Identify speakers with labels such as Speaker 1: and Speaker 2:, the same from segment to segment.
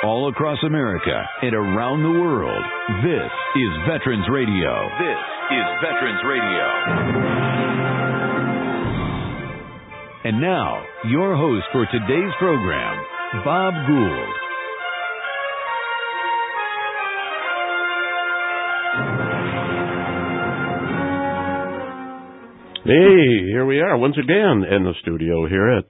Speaker 1: all across America and around the world. This is Veterans Radio. This is Veterans Radio. And now, your host for today's program, Bob Gould.
Speaker 2: Hey, here we are once again in the studio here at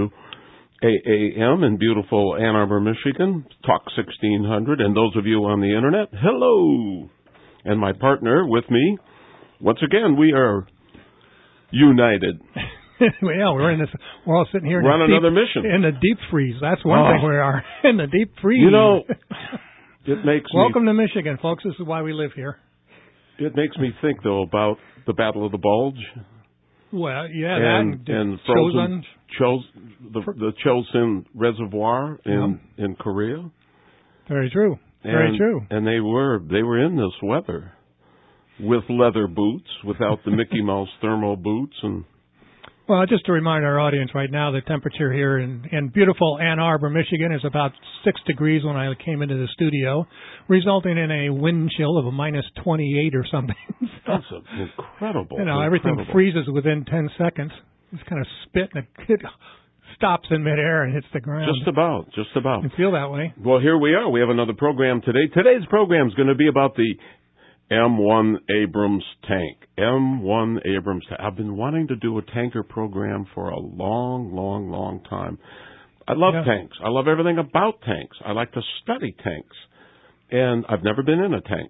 Speaker 2: WAAM in beautiful Ann Arbor, Michigan, Talk 1600, and those of you on the internet, hello! And my partner with me, once again, we are united.
Speaker 3: Well, we're all sitting here
Speaker 2: we're on another mission.
Speaker 3: In the deep freeze. That's one thing we are, in the deep freeze.
Speaker 2: You know, it makes
Speaker 3: Welcome to Michigan, folks. This is why we live here.
Speaker 2: It makes me think, though, about the Battle of the Bulge.
Speaker 3: Well, yeah,
Speaker 2: and frozen the Chosin Reservoir in Korea.
Speaker 3: Very true. Very true.
Speaker 2: And they were in this weather with leather boots, without the Mickey Mouse thermal boots, and.
Speaker 3: Well, just to remind our audience right now, the temperature here in beautiful Ann Arbor, Michigan is about 6 degrees when I came into the studio, resulting in a wind chill of a minus 28 or something.
Speaker 2: That's incredible.
Speaker 3: Everything freezes within 10 seconds. It's kind of spit and it stops in midair and hits the ground.
Speaker 2: Just about.
Speaker 3: You feel that way.
Speaker 2: Well, here we are. We have another program today. Today's program is going to be about the M1 Abrams tank. M1 Abrams tank. I've been wanting to do a tanker program for a long time. I love tanks. I love everything about tanks. I like to study tanks. And I've never been in a tank.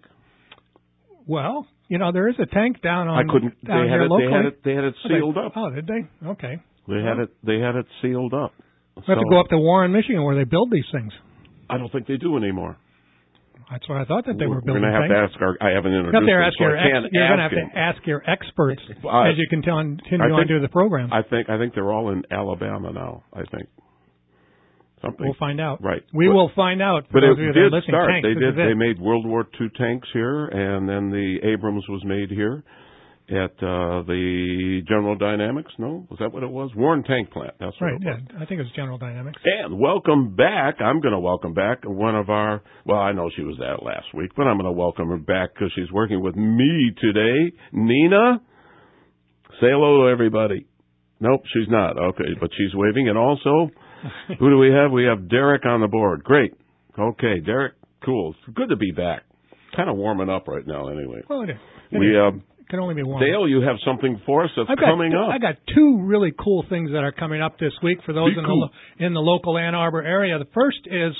Speaker 3: Well, there is a tank down on.
Speaker 2: I couldn't.
Speaker 3: Down here locally.
Speaker 2: They had it sealed up.
Speaker 3: Oh, did they? Okay.
Speaker 2: They had it sealed up.
Speaker 3: We have to go up to Warren, Michigan, where they build these things.
Speaker 2: I don't think they do anymore.
Speaker 3: That's what I thought that they were building.
Speaker 2: We're going to have to ask I haven't introduced them, so I can't ask
Speaker 3: You're going to have to ask your experts as you continue on to the program.
Speaker 2: I think they're all in Alabama now, I think. Something.
Speaker 3: We'll find out.
Speaker 2: Right.
Speaker 3: We will find out.
Speaker 2: But it did start.
Speaker 3: Tanks,
Speaker 2: They made World War II tanks here, and then the Abrams was made here at the General Dynamics. No? Was that what it was? Warren Tank Plant. That's what it was.
Speaker 3: Yeah. I think it was General Dynamics.
Speaker 2: And welcome back. I'm going to welcome back one of our, I know she was that last week, but I'm going to welcome her back because she's working with me today. Nina, say hello to everybody. Nope, she's not. Okay, but she's waving. And also, who do we have? We have Derek on the board. Great. Okay, Derek, cool. It's good to be back. Kind of warming up right now anyway.
Speaker 3: Well, it is. Can only be one.
Speaker 2: Dale, you have something for us that's coming up.
Speaker 3: I got two really cool things that are coming up this week for those in the local Ann Arbor area. The first is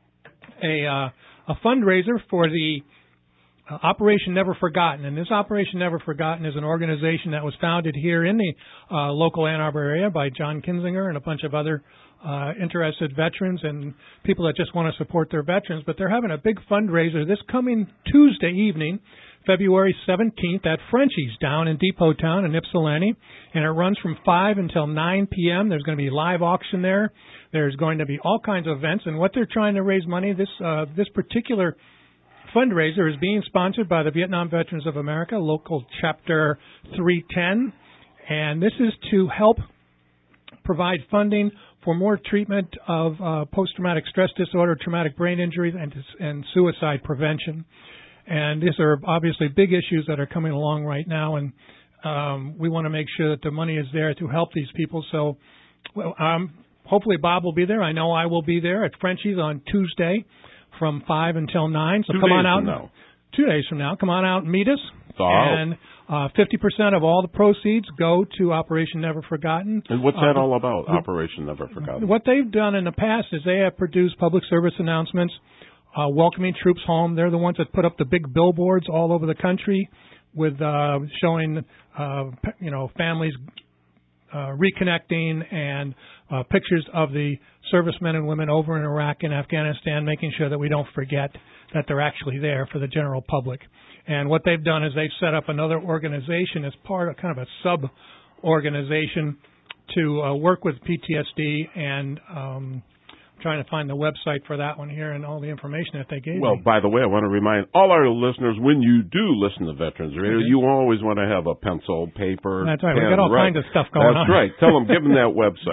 Speaker 3: a fundraiser for the Operation Never Forgotten. And this Operation Never Forgotten is an organization that was founded here in the local Ann Arbor area by John Kinzinger and a bunch of other interested veterans and people that just want to support their veterans. But they're having a big fundraiser this coming Tuesday evening, February 17th at Frenchie's down in Depot Town in Ypsilanti, and it runs from 5 until 9 p.m. There's going to be a live auction there. There's going to be all kinds of events, and what they're trying to raise money, this particular fundraiser is being sponsored by the Vietnam Veterans of America, local chapter 310, and this is to help provide funding for more treatment of post-traumatic stress disorder, traumatic brain injuries, and suicide prevention. And these are obviously big issues that are coming along right now, and we want to make sure that the money is there to help these people. So hopefully Bob will be there. I know I will be there at Frenchie's on Tuesday from 5 until 9. So come on out. 2 days from now. Come on out and meet us. And 50% of all the proceeds go to Operation Never Forgotten.
Speaker 2: And what's that all about, Operation Never Forgotten?
Speaker 3: What they've done in the past is they have produced public service announcements welcoming troops home. They're the ones that put up the big billboards all over the country with showing, families reconnecting and pictures of the servicemen and women over in Iraq and Afghanistan, making sure that we don't forget that they're actually there for the general public. And what they've done is they've set up another organization as part of kind of a sub-organization to work with PTSD and trying to find the website for that one here and all the information that they gave me.
Speaker 2: Well, by the way, I want to remind all our listeners, when you do listen to Veterans Radio, you always want to have a pencil, paper,
Speaker 3: That's right.
Speaker 2: pen,
Speaker 3: We've got all kinds of stuff going on.
Speaker 2: That's right. Tell them, give them that website.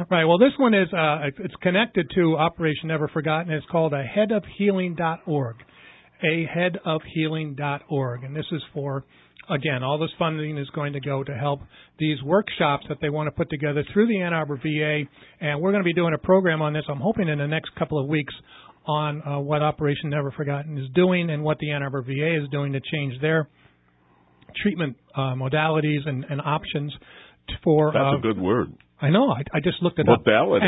Speaker 3: Right. Well, this one is it's connected to Operation Never Forgotten. It's called aheadofhealing.org. aheadofhealing.org. And this is for, again, all this funding is going to go to help these workshops that they want to put together through the Ann Arbor VA. And we're going to be doing a program on this, I'm hoping, in the next couple of weeks on what Operation Never Forgotten is doing and what the Ann Arbor VA is doing to change their treatment modalities and options for...
Speaker 2: That's a good word.
Speaker 3: I know. I just looked it up.
Speaker 2: Modality.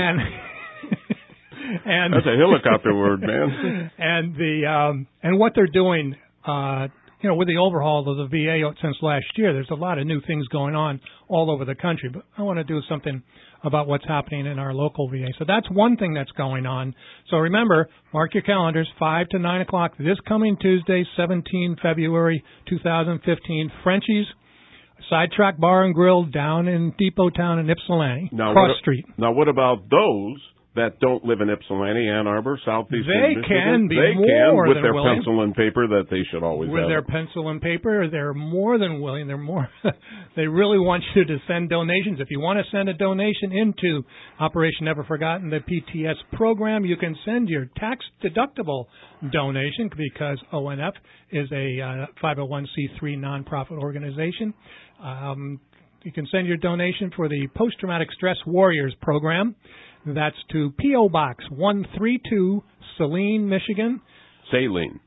Speaker 3: And
Speaker 2: that's a helicopter word, man.
Speaker 3: And what they're doing, with the overhaul of the VA since last year, there's a lot of new things going on all over the country. But I want to do something about what's happening in our local VA. So that's one thing that's going on. So remember, mark your calendars, 5 to 9 o'clock this coming Tuesday, 17 February 2015, Frenchie's Sidetrack Bar and Grill down in Depot Town in Ypsilanti, Cross Street.
Speaker 2: Now, what about those that don't live in Ypsilanti, Ann Arbor, Southeast Michigan?
Speaker 3: They can
Speaker 2: with their pencil and paper that they should always have.
Speaker 3: With their pencil and paper, they're more than willing. They really want you to send donations. If you want to send a donation into Operation Never Forgotten, the PTS program, you can send your tax-deductible donation because ONF is a 501c3 nonprofit organization. You can send your donation for the Post-Traumatic Stress Warriors program. That's to P.O. Box 132, Saline, Michigan.
Speaker 2: Saline.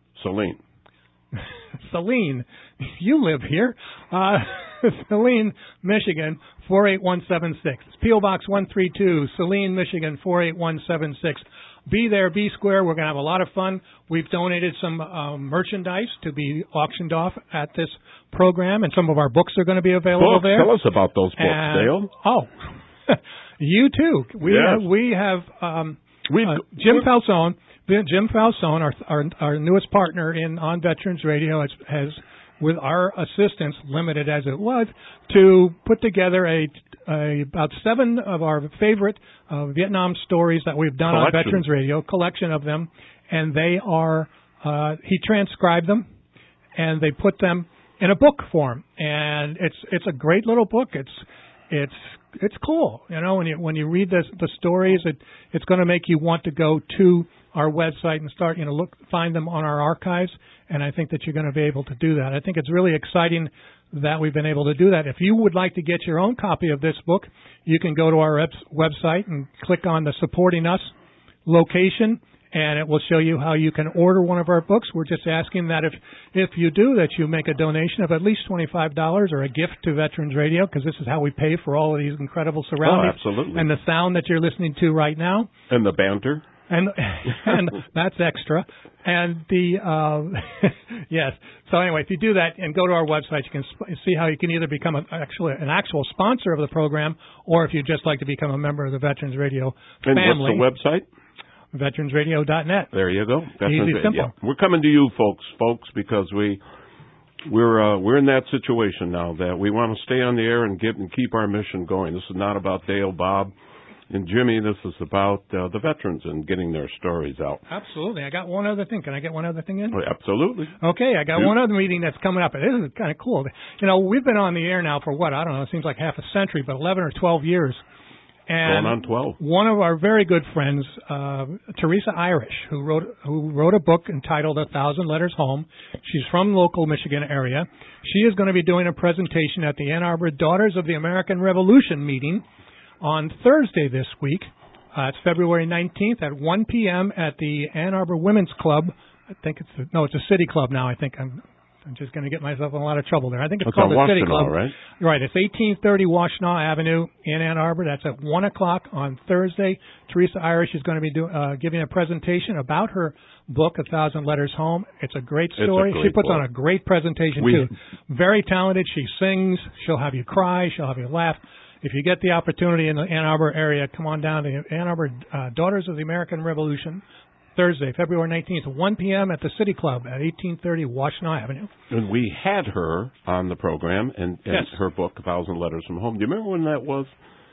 Speaker 3: Saline. You live here. Saline, Michigan, 48176. It's P.O. Box 132, Saline, Michigan, 48176. Be there, be square. We're going to have a lot of fun. We've donated some merchandise to be auctioned off at this program, and some of our books are going to be available there.
Speaker 2: Tell us about those books, Dale.
Speaker 3: Oh, you too. We have Jim Falzone. Jim Falzone, our newest partner on Veterans Radio, has with our assistance, limited as it was, to put together about 7 of our favorite Vietnam stories that we've done on Veterans Radio, collection of them, and they are he transcribed them, and they put them in a book form, and it's a great little book. It's cool, when you read the stories, it's going to make you want to go to our website and start, find them on our archives, and I think that you're going to be able to do that. I think it's really exciting that we've been able to do that. If you would like to get your own copy of this book, you can go to our website and click on the Supporting Us location, and it will show you how you can order one of our books. We're just asking that if you do, that you make a donation of at least $25 or a gift to Veterans Radio, because this is how we pay for all of these incredible surroundings.
Speaker 2: Oh, absolutely.
Speaker 3: And the sound that you're listening to right now.
Speaker 2: And the banter.
Speaker 3: And that's extra. And yes. So anyway, if you do that and go to our website, you can see how you can either become an actual sponsor of the program, or if you'd just like to become a member of the Veterans Radio family.
Speaker 2: And what's the website?
Speaker 3: VeteransRadio.net.
Speaker 2: There you go.
Speaker 3: Easy, simple.
Speaker 2: Yeah. We're coming to you, folks, because we're in that situation now that we want to stay on the air and keep our mission going. This is not about Dale, Bob, and Jimmy. This is about the veterans and getting their stories out.
Speaker 3: Absolutely. I got one other thing. Can I get one other thing in?
Speaker 2: Oh, absolutely.
Speaker 3: Okay. I got one other meeting that's coming up. This is kind of cool. We've been on the air now for what? I don't know. It seems like half a century, but 11 or 12 years. And
Speaker 2: going on 12.
Speaker 3: One of our very good friends, Teresa Irish, who wrote a book entitled 1,000 Letters Home. She's from the local Michigan area. She is going to be doing a presentation at the Ann Arbor Daughters of the American Revolution meeting on Thursday this week. It's February 19th at 1 p.m. at the Ann Arbor Women's Club. I think it's a City Club now. I think I'm just going to get myself in a lot of trouble there. I think it's called the City Club.
Speaker 2: Right?
Speaker 3: Right. It's 1830 Washtenaw Avenue in Ann Arbor. That's at 1 o'clock on Thursday. Teresa Irish is going to be giving a presentation about her book, 1,000 Letters Home. It's a great story. She puts on a great presentation, too. Very talented. She sings. She'll have you cry. She'll have you laugh. If you get the opportunity in the Ann Arbor area, come on down to Ann Arbor Daughters of the American Revolution. Thursday, February 19th, 1 p.m. at the City Club at 1830 Washtenaw Avenue. And
Speaker 2: we had her on the program and
Speaker 3: yes.
Speaker 2: Her book, 1,000 Letters from Home. Do you remember when that was?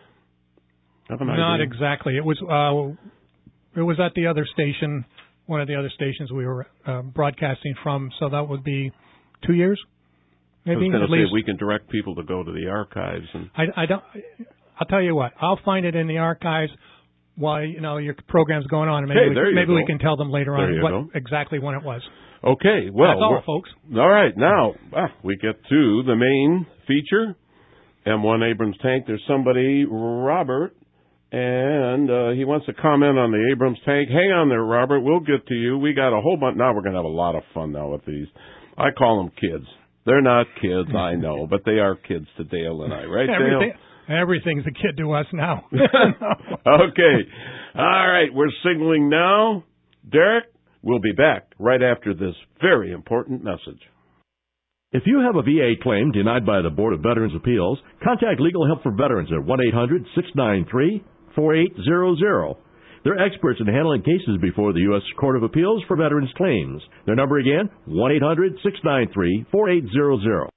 Speaker 3: Not exactly. It was at the other station, one of the other stations we were broadcasting from, so that would be 2 years, maybe.
Speaker 2: I was going to say we can direct people to go to the archives. And
Speaker 3: I'll tell you what. I'll find it in the archives while your program's going on, and maybe we can tell them later on exactly when it was.
Speaker 2: Okay, well,
Speaker 3: that's all, folks.
Speaker 2: All right, now we get to the main feature, M1 Abrams tank. There's somebody, Robert, and he wants to comment on the Abrams tank. Hang on there, Robert. We'll get to you. We got a whole bunch. Now we're going to have a lot of fun now with these. I call them kids. They're not kids, I know, but they are kids to Dale and I, right, Dale?
Speaker 3: Everything's a kid to us now.
Speaker 2: Okay. All right, we're signaling now. Derek, we'll be back right after this very important message.
Speaker 4: If you have a VA claim denied by the Board of Veterans' Appeals, contact Legal Help for Veterans at 1-800-693-4800. They're experts in handling cases before the U.S. Court of Appeals for Veterans Claims. Their number again, 1-800-693-4800.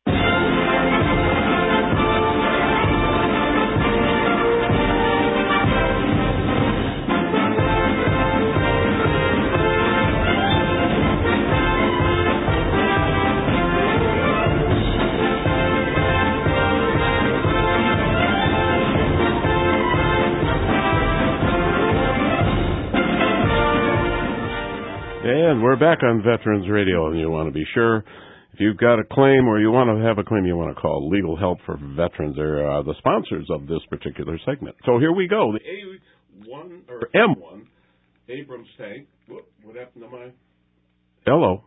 Speaker 2: And we're back on Veterans Radio, and you want to be sure if you've got a claim or you want to have a claim you want to call Legal Help for Veterans. They're the sponsors of this particular segment. So here we go. The A1 or M1 Abrams tank. What happened to my? Hello.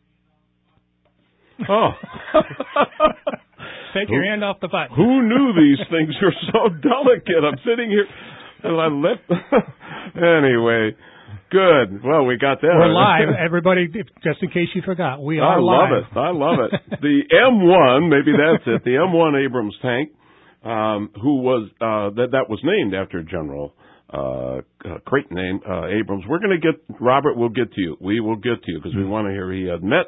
Speaker 2: Oh.
Speaker 3: Take your hand off the button.
Speaker 2: Who knew these things were so delicate? I'm sitting here and I left. Anyway. Good. Well, we got that.
Speaker 3: We're live. Everybody, just in case you forgot, we are live.
Speaker 2: I love it. The M1, maybe that's it, the M1 Abrams tank, who was, that was named after General, great name, Abrams. We're going to get, Robert, we'll get to you. We will get to you because we want to hear he had met,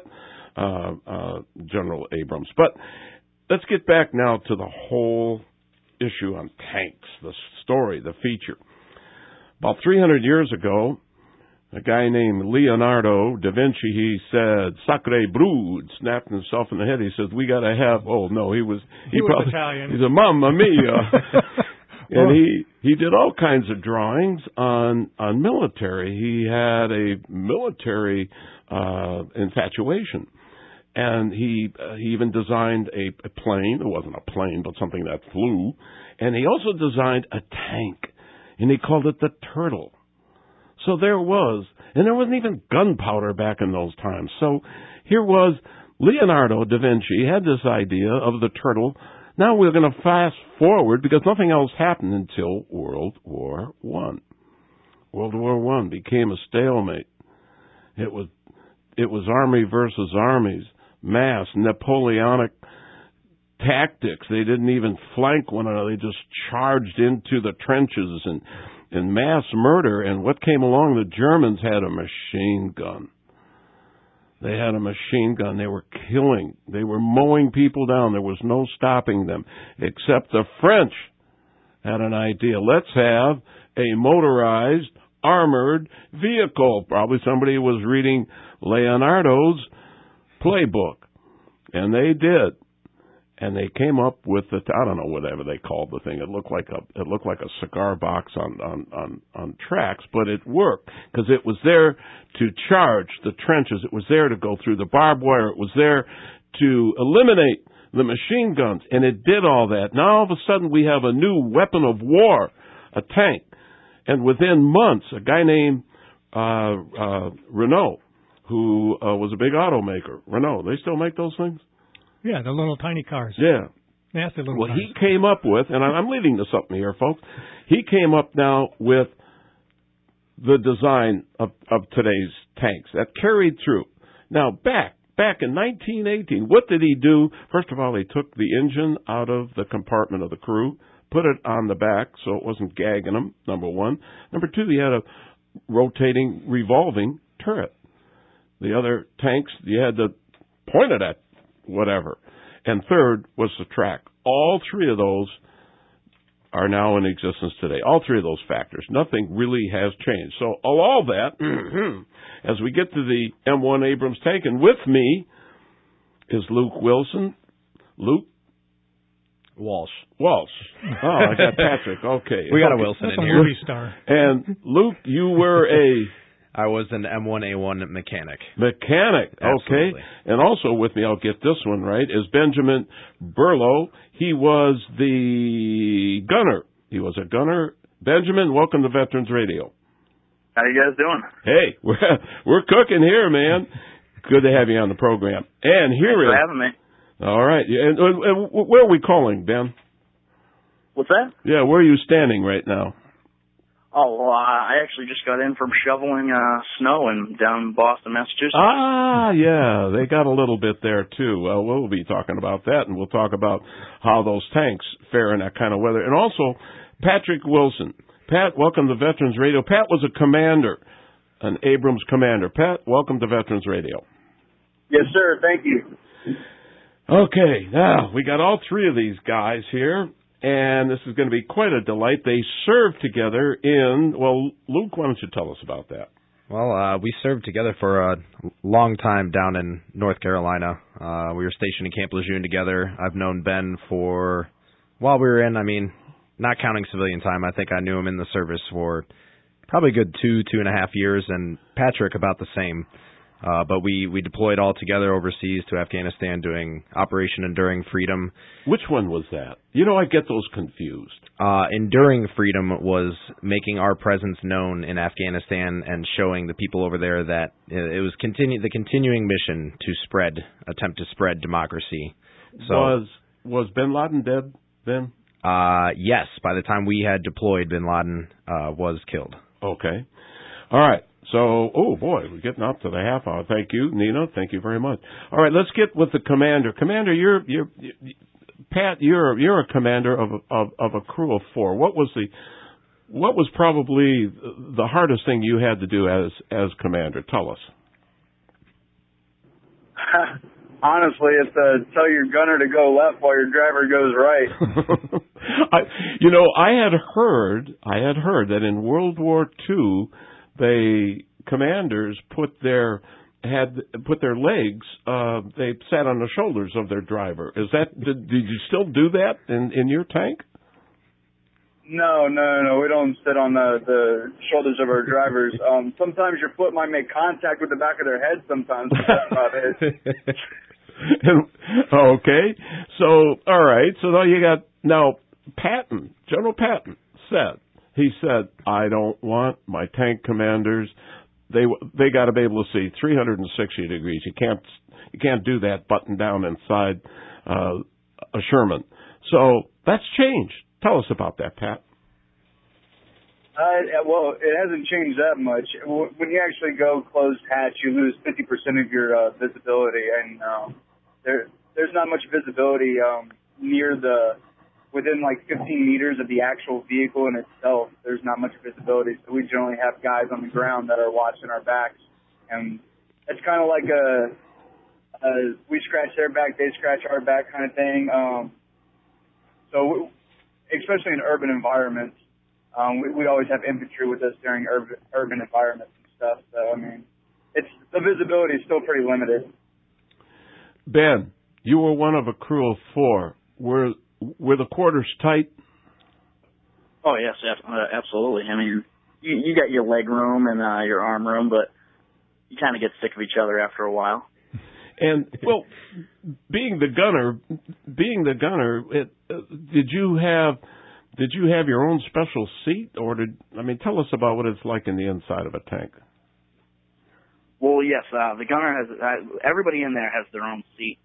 Speaker 2: General Abrams. But let's get back now to the whole issue on tanks, the story, the feature. About 300 years ago, a guy named Leonardo da Vinci, he said, "Sacre bleu," snapped himself in the head. He said, "We got to have." Oh no, he was
Speaker 3: Italian.
Speaker 2: He's a Mamma Mia, and he did all kinds of drawings on military. He had a military infatuation, and he even designed a plane. It wasn't a plane, but something that flew, and he also designed a tank, and he called it the Turtle. So there was, and there wasn't even gunpowder back in those times. So here was Leonardo da Vinci had this idea of the Turtle. Now we're going to fast forward because nothing else happened until World War I. World War I became a stalemate. It was army versus armies, mass Napoleonic tactics. They didn't even flank one another. They just charged into the trenches and mass murder. And what came along, the Germans had a machine gun. They had a machine gun. They were killing. They were mowing people down. There was no stopping them, except the French had an idea. Let's have a motorized, armored vehicle. Probably somebody was reading Leonardo's playbook. And they did. And they came up with the, I don't know, whatever they called the thing. It looked like a cigar box on tracks, but it worked because it was there to charge the trenches. It was there to go through the barbed wire. It was there to eliminate the machine guns, and it did all that. Now all of a sudden we have a new weapon of war, a tank, and within months, a guy named Renault, who was a big automaker. Renault, they still make those things?
Speaker 3: Yeah, the little tiny cars.
Speaker 2: Yeah.
Speaker 3: Nasty little
Speaker 2: cars.
Speaker 3: He
Speaker 2: came up with, and I'm leading to something here, folks. He came up now with the design of today's tanks that carried through. Now, back in 1918, what did he do? First of all, he took the engine out of the compartment of the crew, put it on the back so it wasn't gagging them, number one. Number two, he had a rotating, revolving turret. The other tanks, you had to point it at whatever. And third was the track. All three of those are now in existence today. All three of those factors. Nothing really has changed. So all that, as we get to the M1 Abrams tank, and with me is Luke Wilson. Luke,
Speaker 5: Walsh.
Speaker 2: Walsh. Oh, I got Patrick. Okay.
Speaker 5: We got a Wilson
Speaker 3: That's
Speaker 5: in
Speaker 3: a
Speaker 5: here.
Speaker 3: movie star.
Speaker 2: And Luke, you were a
Speaker 5: I was an M1A1 mechanic.
Speaker 2: mechanic.
Speaker 5: Absolutely.
Speaker 2: Okay. And also with me, I'll get this one right, is Benjamin Burlow. He was the gunner. He was a gunner. Benjamin, welcome to Veterans Radio.
Speaker 6: How you guys doing?
Speaker 2: Hey, we're cooking here, man. Good to have you on the program. And here
Speaker 6: Thanks
Speaker 2: is
Speaker 6: for having me.
Speaker 2: all right. And where are we calling, Ben?
Speaker 6: What's that?
Speaker 2: Yeah, where are you standing right now?
Speaker 6: Oh, well, I actually just got in from shoveling snow down in Boston, Massachusetts.
Speaker 2: Ah, yeah, they got a little bit there too. Well, we'll be talking about that, and we'll talk about how those tanks fare in that kind of weather. And also, Patrick Wilson. Pat, welcome to Veterans Radio. Pat was a commander, an Abrams commander. Pat, welcome to Veterans Radio.
Speaker 6: Yes, sir. Thank you.
Speaker 2: Okay, now we got all three of these guys here, and this is going to be quite a delight. They served together in, well, Luke, why don't you tell us about that?
Speaker 5: Well, we served together for a long time down in North Carolina. We were stationed in Camp Lejeune together. I've known Ben for, while we were in, not counting civilian time, I think I knew him in the service for probably a good 2.5 years, and Patrick about the same. But we deployed all together overseas to Afghanistan doing Operation Enduring Freedom.
Speaker 2: Which one was that? You know, I get those confused.
Speaker 5: Enduring Freedom was making our presence known in Afghanistan and showing the people over there that it was the continuing mission to attempt to spread democracy. So
Speaker 2: Was bin Laden dead then?
Speaker 5: Yes. By the time we had deployed, bin Laden was killed.
Speaker 2: Okay. All right. So, oh boy, we're getting up to the half hour. Thank you, Nina. Thank you very much. All right, let's get with the commander. Commander, Pat, you're a commander of a crew of 4. What was probably the hardest thing you had to do as commander? Tell us.
Speaker 6: Honestly, it's to tell your gunner to go left while your driver goes right.
Speaker 2: I had heard that in World War II, commanders put their legs. They sat on the shoulders of their driver. Did you still do that in your tank?
Speaker 6: No. We don't sit on the shoulders of our drivers. Sometimes your foot might make contact with the back of their head. Sometimes but that's about it.
Speaker 2: Okay. So all right. So now Patton, General Patton said, I don't want my tank commanders. They got to be able to see 360 degrees. You can't do that button down inside a Sherman. So that's changed. Tell us about that, Pat.
Speaker 6: Well, it hasn't changed that much. When you actually go closed hatch, you lose 50% of your visibility, and there's not much visibility within like 15 meters of the actual vehicle in itself. There's not much visibility, so we generally have guys on the ground that are watching our backs, and it's kind of like we scratch their back, they scratch our back kind of thing. So especially in urban environments, we always have infantry with us during urban environments and stuff. So the visibility is still pretty limited.
Speaker 2: Ben, you were one of a crew of 4. Were the quarters tight?
Speaker 6: Oh, yes, absolutely. You got your leg room and your arm room, but you kind of get sick of each other after a while.
Speaker 2: And, well, being the gunner, did you have your own special seat, or tell us about what it's like in the inside of a tank.
Speaker 6: Well, yes, the gunner everybody in there has their own seat.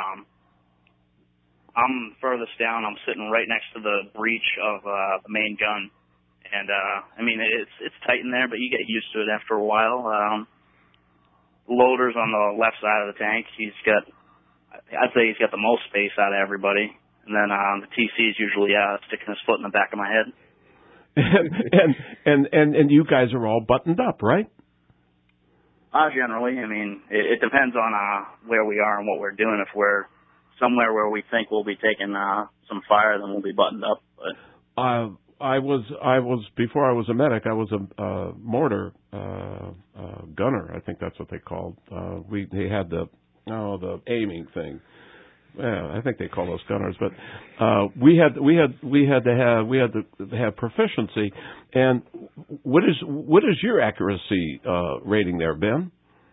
Speaker 6: I'm furthest down. I'm sitting right next to the breech of the main gun, and it's tight in there, but you get used to it after a while. Loader's on the left side of the tank. I'd say he's got the most space out of everybody, and then the TC's usually sticking his foot in the back of my head.
Speaker 2: and you guys are all buttoned up, right?
Speaker 6: Generally, it depends on where we are and what we're doing. If we're somewhere where we think we'll be taking some fire, then we'll be buttoned up. But
Speaker 2: I was before I was a medic. I was a mortar gunner. I think that's what they called. They had the aiming thing. I think they call those gunners, but we had to have proficiency. And what is your accuracy rating there, Ben?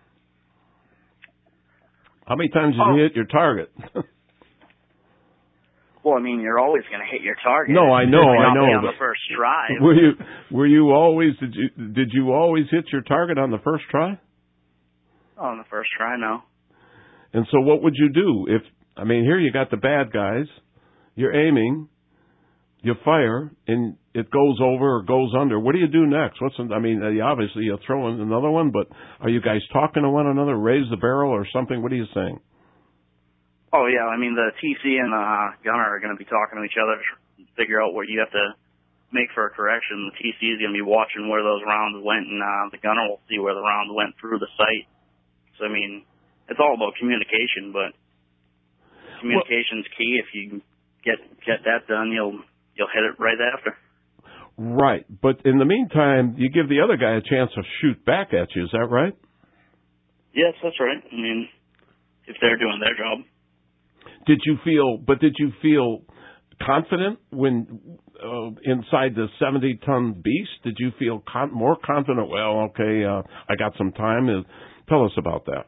Speaker 2: How many times did you hit your target?
Speaker 7: Well, I mean, you're always going to hit your target.
Speaker 2: No, I know.
Speaker 7: On the first try.
Speaker 2: Were you always? Did you always hit your target on the first try?
Speaker 7: Oh, on the first try, no.
Speaker 2: And so, what would you do if? I mean, here you got the bad guys. You're aiming. You fire, and it goes over or goes under. What do you do next? Obviously you'll throw in another one, but are you guys talking to one another? Raise the barrel or something? What are you saying?
Speaker 7: Oh, yeah. I mean, the TC and the gunner are going to be talking to each other to figure out what you have to make for a correction. The TC is going to be watching where those rounds went, and the gunner will see where the rounds went through the sight. So, I mean, it's all about communication, but communication's key. If you get that done, you'll hit it right after.
Speaker 2: Right. But in the meantime, you give the other guy a chance to shoot back at you. Is that right?
Speaker 7: Yes, that's right. I mean, if they're doing their job.
Speaker 2: Did you feel confident when inside the 70-ton beast? Did you feel more confident? Well, okay, I got some time. Tell us about that.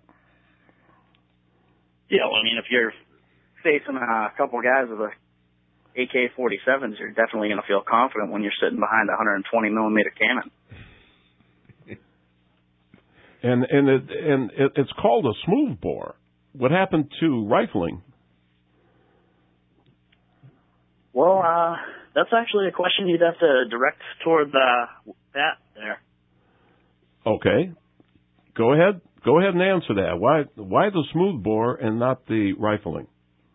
Speaker 7: Yeah, well, I mean, if you're facing a couple guys with a AK-47s, you're definitely going to feel confident when you're sitting behind a 120 millimeter cannon.
Speaker 2: And it's called a smooth bore. What happened to rifling?
Speaker 7: Well, that's actually a question you'd have to direct toward Pat there.
Speaker 2: Okay. Go ahead and answer that. Why the smooth bore and not the rifling?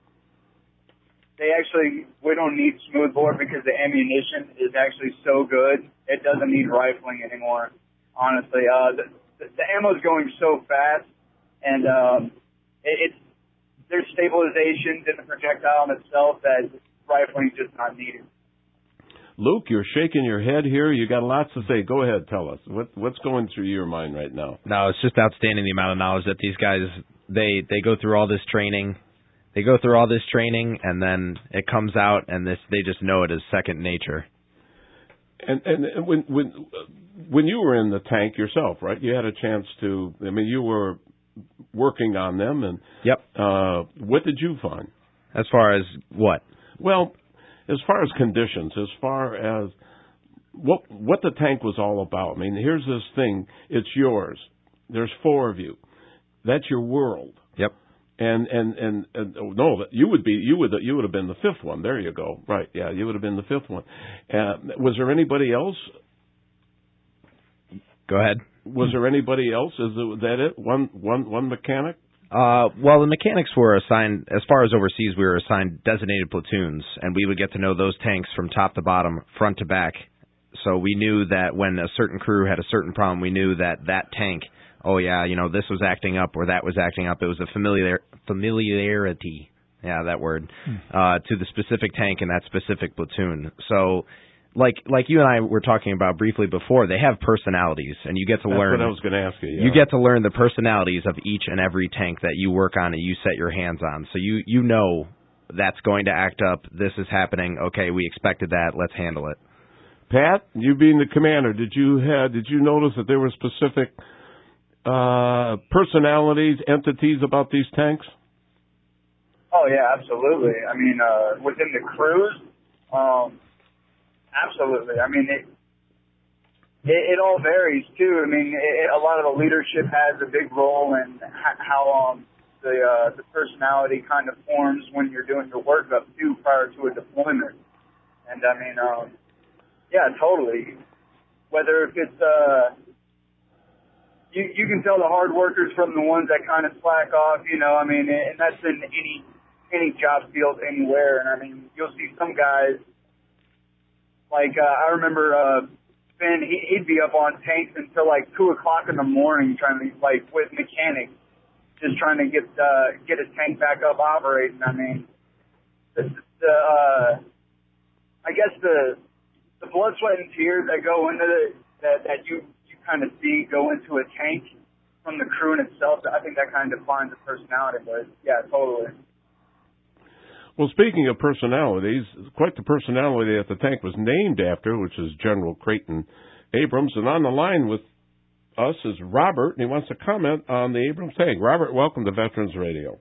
Speaker 6: We don't need smooth bore because the ammunition is actually so good. It doesn't need rifling anymore, honestly. The ammo's going so fast, and there's stabilizations in the projectile in itself that rifling is just not needed.
Speaker 2: Luke, you're shaking your head here. You got lots to say. Go ahead, tell us. What's going through your mind right now?
Speaker 5: No, it's just outstanding the amount of knowledge that these guys, they go through all this training. They go through all this training, and then it comes out, and they just know it as second nature.
Speaker 2: And when you were in the tank yourself, right? You had a chance to. I mean, you were working on them, and
Speaker 5: yep.
Speaker 2: What did you find?
Speaker 5: As far as what?
Speaker 2: Well, as far as conditions, as far as what the tank was all about. I mean, here's this thing. It's yours. There's 4 of you. That's your world.
Speaker 5: Yep.
Speaker 2: And no, you would have been the 5th one. There you go. Right. Yeah, you would have been the 5th one. Was there anybody else?
Speaker 5: Go ahead.
Speaker 2: Was there anybody else? Is that it? One mechanic?
Speaker 5: Well, the mechanics were assigned, as far as overseas, we were assigned designated platoons, and we would get to know those tanks from top to bottom, front to back. So we knew that when a certain crew had a certain problem, we knew that tank, oh yeah, this was acting up or that was acting up. It was a familiarity, yeah, that word, to the specific tank in that specific platoon. So, like you and I were talking about briefly before, they have personalities, and you get to learn.
Speaker 2: That's what I was going to ask you. Yeah.
Speaker 5: You get to learn the personalities of each and every tank that you work on and you set your hands on. So you know that's going to act up. This is happening. Okay, we expected that. Let's handle it.
Speaker 2: Pat, you being the commander, did you notice that there were specific personalities, entities about these tanks?
Speaker 6: Oh yeah, absolutely. I mean, within the crews. Absolutely. I mean, it all varies too. I mean, a lot of the leadership has a big role in how the personality kind of forms when you're doing your workup too prior to a deployment. And I mean, yeah, totally. Whether if it's you can tell the hard workers from the ones that kind of slack off. I mean, and that's in any job field anywhere. And I mean, you'll see some guys. Like, I remember, Ben, he'd be up on tanks until like 2 o'clock in the morning trying to, like, with mechanics, just trying to get his tank back up operating. I mean, I guess the blood, sweat, and tears that go into it, that you kind of see go into a tank from the crew in itself, I think that kind of defines the personality, but yeah, totally.
Speaker 2: Well, speaking of personalities, quite the personality that the tank was named after, which is General Creighton Abrams. And on the line with us is Robert, and he wants to comment on the Abrams tank. Robert, welcome to Veterans Radio.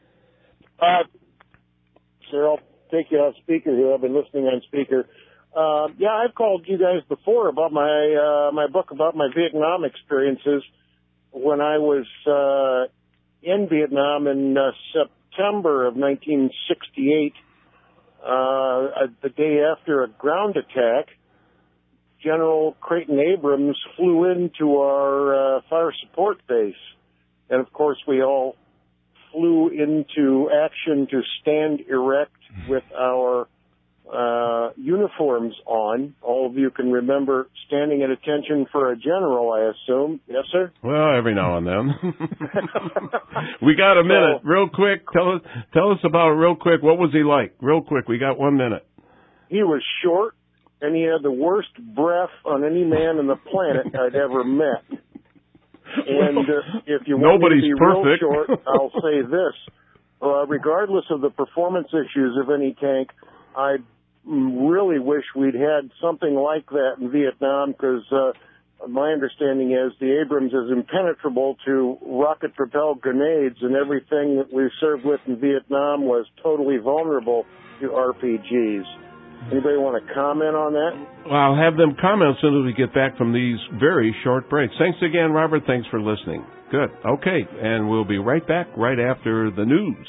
Speaker 8: Sir, I'll take you on speaker here. I've been listening on speaker. I've called you guys before about my book about my Vietnam experiences when I was in Vietnam in September of 1968. The day after a ground attack, General Creighton Abrams flew into our fire support base. And, of course, we all flew into action to stand erect with our uniforms on. All of you can remember standing at attention for a general, I assume. Yes, sir?
Speaker 2: Well, every now and then. We got a minute. Real quick, tell us about it real quick. What was he like? Real quick, we got 1 minute.
Speaker 8: He was short, and he had the worst breath on any man on the planet I'd ever met. And if you want me to be
Speaker 2: perfect.
Speaker 8: real short, I'll say this. Regardless of the performance issues of any tank, I really wish we'd had something like that in Vietnam, because my understanding is the Abrams is impenetrable to rocket-propelled grenades, and everything that we served with in Vietnam was totally vulnerable to RPGs. Anybody want to comment on that?
Speaker 2: Well, I'll have them comment as soon as we get back from these very short breaks. Thanks again, Robert. Thanks for listening. Good. Okay, and we'll be right back right after the news.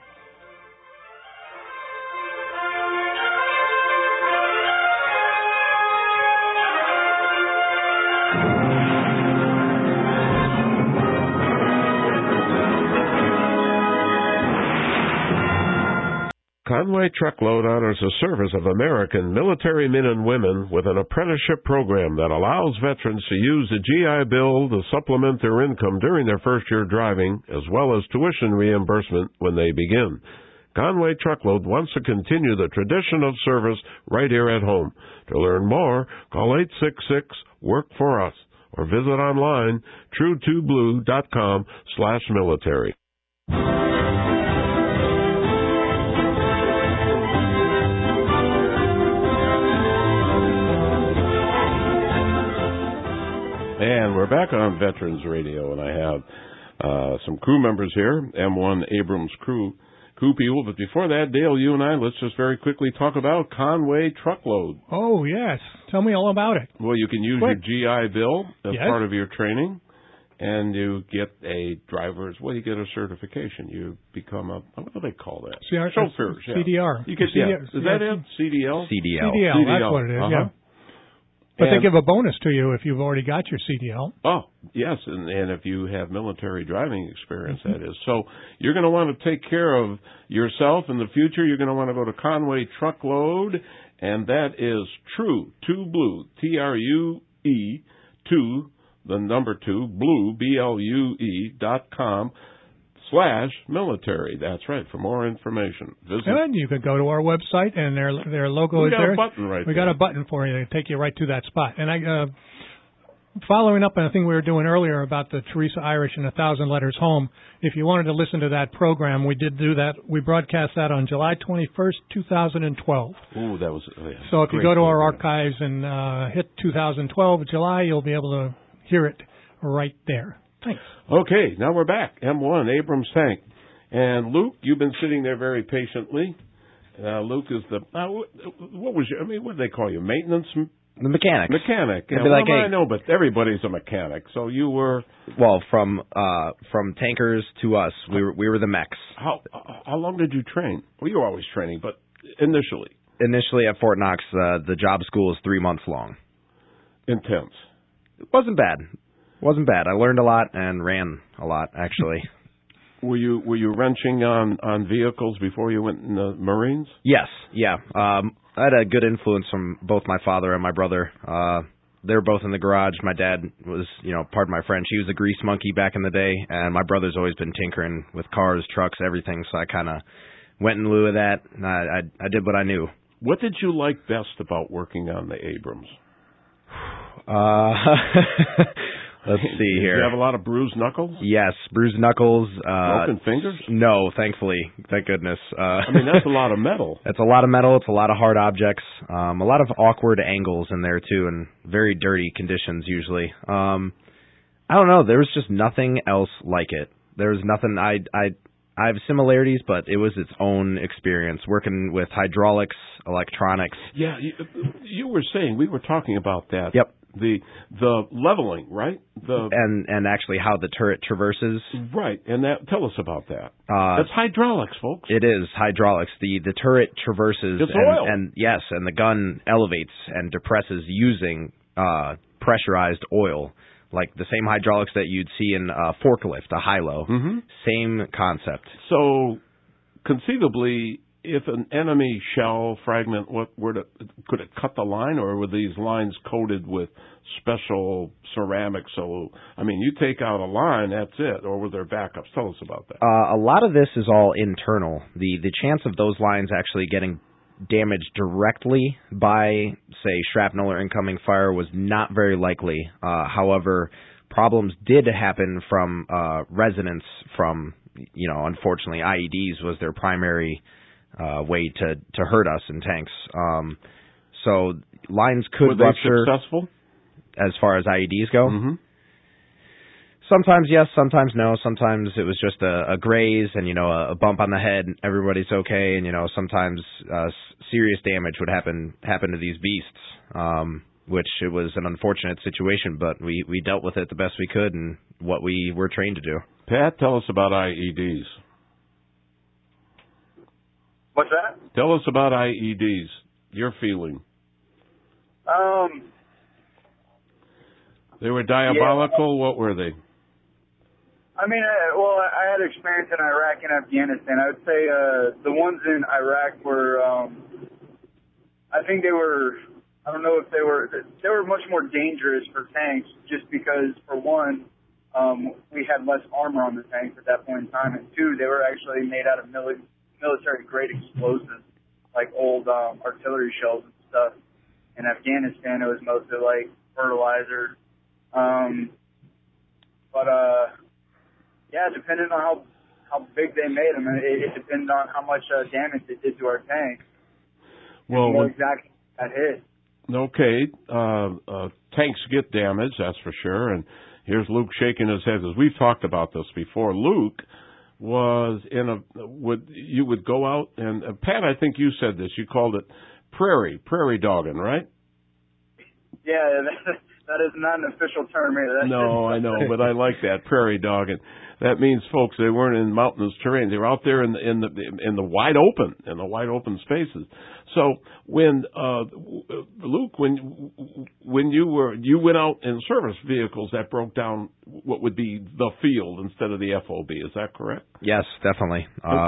Speaker 2: Conway Truckload honors the service of American military men and women with an apprenticeship program that allows veterans to use the GI Bill to supplement their income during their first year driving, as well as tuition reimbursement when they begin. Conway Truckload wants to continue the tradition of service right here at home. To learn more, call 866-WORK-FOR-US or visit online true2blue.com/military. And we're back on Veterans Radio, and I have some crew members here, M1 Abrams crew people. But before that, Dale, you and I, let's just very quickly talk about Conway Truckload.
Speaker 3: Oh, yes. Tell me all about it.
Speaker 2: Well, you can use your GI Bill as part of your training, and you get a driver's, you get a certification. You become a, what do they call that? Chauffeurs.
Speaker 3: CDR.
Speaker 2: You get, Is that it? CDL?
Speaker 3: CDL, that's what it is, yeah. But they give a bonus to you if you've already got your CDL.
Speaker 2: Oh, yes, and if you have military driving experience, that is. So you're going to want to take care of yourself in the future. You're going to want to go to Conway Truckload, and that is True, 2 Blue, TRUE, 2, the number 2, blue, BLUE.com/military. That's right, for more information. Visit.
Speaker 3: And you could go to our website, and their logo is there.
Speaker 2: We got a button right there.
Speaker 3: We got a button for you to take you right to that spot. And following up on a thing we were doing earlier about the Teresa Irish and 1,000 Letters Home, if you wanted to listen to that program, we did do that. We broadcast that on July 21st, 2012.
Speaker 2: Ooh, that was
Speaker 3: so if you go to our archives and hit 2012 July, you'll be able to hear it right there. Thanks.
Speaker 2: Okay, now we're back. M1 Abrams tank. And Luke, you've been sitting there very patiently. Luke is the, what did they call you? Maintenance?
Speaker 5: The mechanic.
Speaker 2: Mechanic.
Speaker 5: Yeah,
Speaker 2: I know, but everybody's a mechanic. So you were...
Speaker 5: Well, from tankers to us, we were the mechs.
Speaker 2: How long did you train? Well, you were always training, but initially?
Speaker 5: Initially at Fort Knox, the job school is 3 months long.
Speaker 2: Intense.
Speaker 5: It wasn't bad. I learned a lot and ran a lot, actually.
Speaker 2: Were you wrenching on vehicles before you went in the Marines?
Speaker 5: Yes, yeah. I had a good influence from both my father and my brother. They were both in the garage. My dad was, pardon my French, he was a grease monkey back in the day, and my brother's always been tinkering with cars, trucks, everything, so I kind of went in lieu of that, and I did what I knew.
Speaker 2: What did you like best about working on the Abrams?
Speaker 5: Let's see here.
Speaker 2: Do you have a lot of bruised knuckles?
Speaker 5: Yes, bruised knuckles.
Speaker 2: Broken fingers?
Speaker 5: No, thankfully. Thank goodness.
Speaker 2: I mean, that's a lot of metal.
Speaker 5: It's a lot of metal. It's a lot of hard objects. A lot of awkward angles in there, too, and very dirty conditions, usually. I don't know. There was just nothing else like it. There was nothing. I have similarities, but it was its own experience working with hydraulics, electronics.
Speaker 2: Yeah, you were saying, we were talking about that.
Speaker 5: Yep.
Speaker 2: The leveling, right?
Speaker 5: And actually how the turret traverses.
Speaker 2: Right, and tell us about that. That's hydraulics, folks.
Speaker 5: It is hydraulics. The turret traverses.
Speaker 2: It's oil.
Speaker 5: And yes, and the gun elevates and depresses using pressurized oil. Like the same hydraulics that you'd see in a forklift, a high-low.
Speaker 2: Mm-hmm.
Speaker 5: Same concept.
Speaker 2: So, conceivably, if an enemy shell fragment, could it cut the line, or were these lines coated with special ceramics? So, I mean, you take out a line, that's it, or were there backups? Tell us about that.
Speaker 5: A lot of this is all internal. The chance of those lines actually getting damaged directly by, say, shrapnel or incoming fire was not very likely. However, problems did happen from resonance from, unfortunately, IEDs was their primary way to hurt us in tanks. So lines could rupture.
Speaker 2: Were they successful?
Speaker 5: As far as IEDs go?
Speaker 2: Mm-hmm.
Speaker 5: Sometimes yes, sometimes no. Sometimes it was just a graze and, a bump on the head, everybody's okay. And, sometimes serious damage would happen to these beasts, which it was an unfortunate situation, but we dealt with it the best we could and what we were trained to do.
Speaker 2: Pat, tell us about IEDs.
Speaker 6: What's that?
Speaker 2: Tell us about IEDs, your feeling. They were diabolical? Yeah. What were they?
Speaker 6: I mean, I had experience in Iraq and Afghanistan. I would say the ones in Iraq were, I think they were, I don't know if they were much more dangerous for tanks just because, for one, we had less armor on the tanks at that point in time, and two, they were actually made out of military-grade explosives, like old artillery shells and stuff. In Afghanistan, it was mostly like fertilizer. Yeah, depending on how big they made them, it depended on how much damage they did to our tank.
Speaker 2: Well,
Speaker 6: more exactly that hit.
Speaker 2: Okay, tanks get damaged, that's for sure. And here's Luke shaking his head, because we've talked about this before. Luke was you would go out and Pat, I think you said this. You called it prairie dogging, right?
Speaker 6: Yeah, that is not an official term either.
Speaker 2: No, I know, but I like that, prairie dogging. That means, folks, they weren't in mountainous terrain. They were out there in the wide open spaces. So when Luke, when you went out in service vehicles that broke down what would be the field instead of the FOB, is that correct?
Speaker 5: Yes, definitely.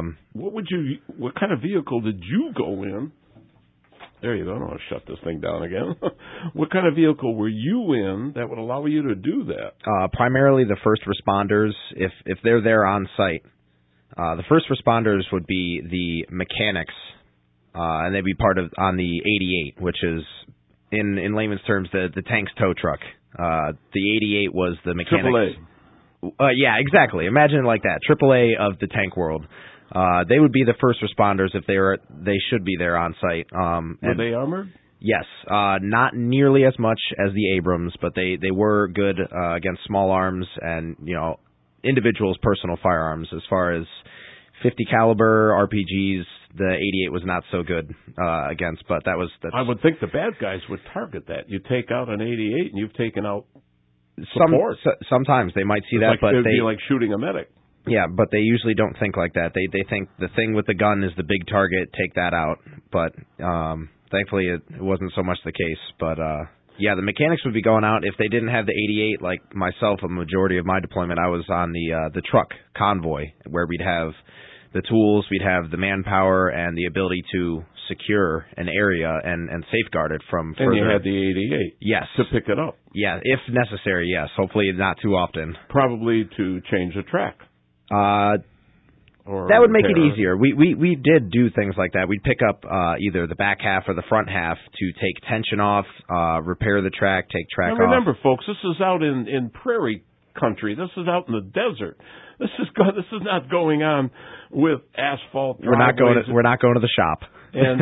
Speaker 2: What kind of vehicle did you go in? There you go. I'm going to shut this thing down again. What kind of vehicle were you in that would allow you to do that?
Speaker 5: Primarily the first responders, if they're there on site. The first responders would be the mechanics, and they'd be on the 88, which is, in layman's terms, the tank's tow truck. The 88 was the mechanics.
Speaker 2: AAA.
Speaker 5: Yeah, exactly. Imagine it like that. AAA of the tank world. They would be the first responders if they should be there on site.
Speaker 2: Were they armored?
Speaker 5: Yes, not nearly as much as the Abrams, but they were good against small arms and individuals' personal firearms. As far as 50 caliber RPGs, the 88 was not so good against. But that's
Speaker 2: I would think the bad guys would target that. You take out an 88 and you've taken out support.
Speaker 5: Sometimes they might see that, but
Speaker 2: it'd be like shooting a medic.
Speaker 5: Yeah, but they usually don't think like that. They think the thing with the gun is the big target, take that out. But thankfully it wasn't so much the case. But yeah, the mechanics would be going out. If they didn't have the 88, like myself, a majority of my deployment, I was on the truck convoy, where we'd have the tools, we'd have the manpower, and the ability to secure an area and safeguard it from further.
Speaker 2: And you had the 88.
Speaker 5: Yes.
Speaker 2: To pick it up.
Speaker 5: Yeah, if necessary, yes. Hopefully not too often.
Speaker 2: Probably to change the track. or
Speaker 5: that would make
Speaker 2: repair?
Speaker 5: it easier. We did do things like that. We'd pick up either the back half or the front half to take tension off, repair the track, take track off.
Speaker 2: Now remember, folks, this is out in prairie country. This is out in the desert. This is not going on with asphalt driveways.
Speaker 5: We're not going to the shop.
Speaker 2: And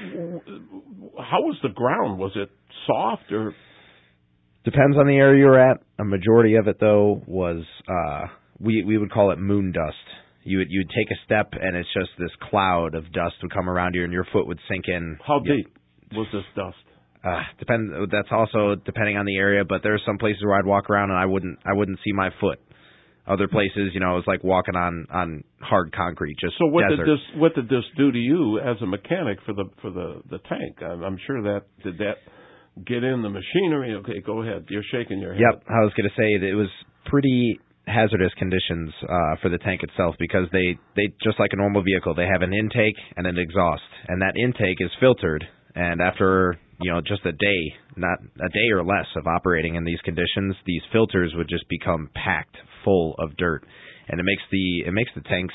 Speaker 2: how was the ground? Was it soft or?
Speaker 5: Depends on the area you're at. A majority of it, though, was we would call it moon dust. You'd take a step, and it's just this cloud of dust would come around you, and your foot would sink in.
Speaker 2: How deep was this dust?
Speaker 5: That's also depending on the area, but there are some places where I'd walk around and I wouldn't see my foot. Other places, it was like walking on hard concrete, just
Speaker 2: so. What
Speaker 5: desert.
Speaker 2: did this do to you as a mechanic for the tank? I'm sure did that get in the machinery. Okay, go ahead. You're shaking your head.
Speaker 5: Yep, I was going to say that it was pretty hazardous conditions for the tank itself because they just like a normal vehicle, they have an intake and an exhaust, and that intake is filtered. And after just a day, not a day or less of operating in these conditions, these filters would just become packed full of dirt, and it makes the tanks.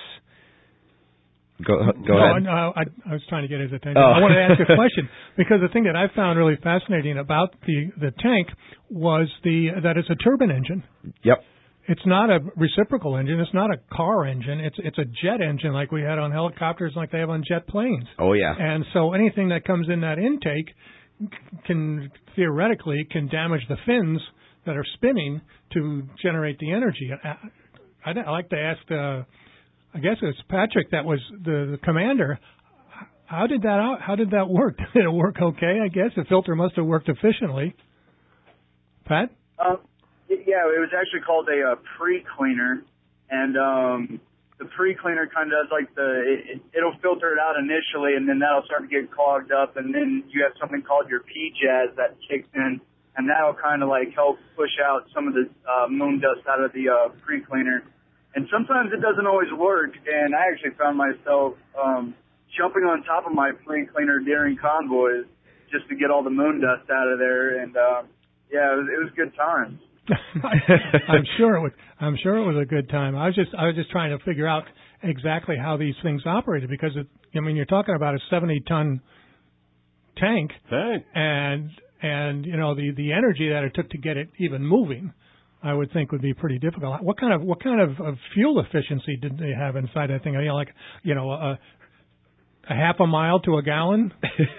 Speaker 5: Go ahead.
Speaker 3: No, I was trying to get his attention. I wanted to ask a question because the thing that I found really fascinating about the tank was that it's a turbine engine.
Speaker 5: Yep.
Speaker 3: It's not a reciprocal engine. It's not a car engine. It's a jet engine like we had on helicopters, like they have on jet planes.
Speaker 5: Oh yeah.
Speaker 3: And so anything that comes in that intake can theoretically damage the fins that are spinning to generate the energy. I'd like to ask I guess it's Patrick that was the commander. How did that work? Did it work okay? I guess the filter must have worked efficiently. Pat?
Speaker 6: Yeah, it was actually called a pre-cleaner, and the pre-cleaner kind of does like it'll filter it out initially, and then that'll start to get clogged up, and then you have something called your PJazz that kicks in, and that'll kind of like help push out some of the moon dust out of the pre-cleaner. And sometimes it doesn't always work, and I actually found myself jumping on top of my pre-cleaner during convoys just to get all the moon dust out of there, and yeah, it was good times.
Speaker 3: I'm sure it was a good time. I was just trying to figure out exactly how these things operated because you're talking about a 70-ton tank, and the energy that it took to get it even moving, I would think would be pretty difficult. What kind of fuel efficiency did they have inside that thing? A half a mile to a gallon.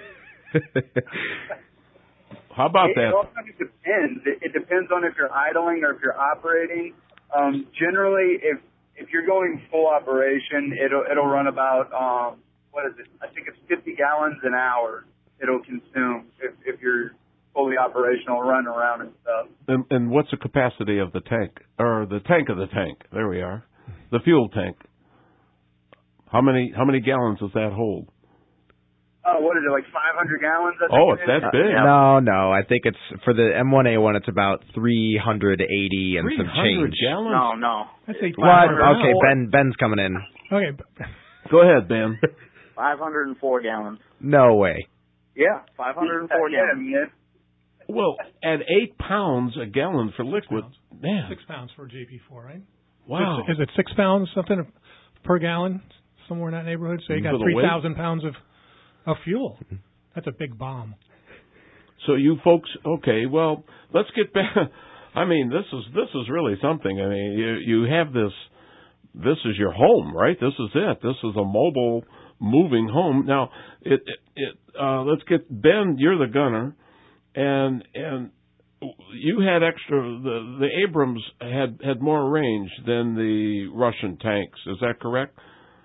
Speaker 2: How about that?
Speaker 6: It all kind of depends. It depends on if you're idling or if you're operating. Generally, if you're going full operation, it'll run about what is it? I think it's 50 gallons an hour. It'll consume if you're fully operational, running around and stuff.
Speaker 2: And what's the capacity of the tank or the tank of the tank? There we are, the fuel tank. How many gallons does that hold?
Speaker 6: What is it, like 500 gallons?
Speaker 2: It's that big.
Speaker 5: No. I think it's for the M1A1. It's about 380 and some change.
Speaker 2: 300 gallons?
Speaker 7: No.
Speaker 3: That's 800.
Speaker 5: What? Okay, Ben's coming in.
Speaker 3: Okay.
Speaker 2: Go ahead, Ben.
Speaker 7: 504 gallons.
Speaker 5: No way.
Speaker 7: Yeah, 504 gallons.
Speaker 6: Yeah.
Speaker 2: Well, at 8 pounds a gallon for liquid, man.
Speaker 3: 6 pounds for GP4, right?
Speaker 2: Wow.
Speaker 3: Is it 6 pounds something per gallon somewhere in that neighborhood? So you got 3,000 pounds of fuel. That's a big bomb.
Speaker 2: So you folks, okay, well, let's get back. I mean, this is really something. I mean, you have this is your home, right? This is it. This is a mobile, moving home. Now, let's get Ben. You're the gunner, and you had extra. The Abrams had more range than the Russian tanks. Is that correct?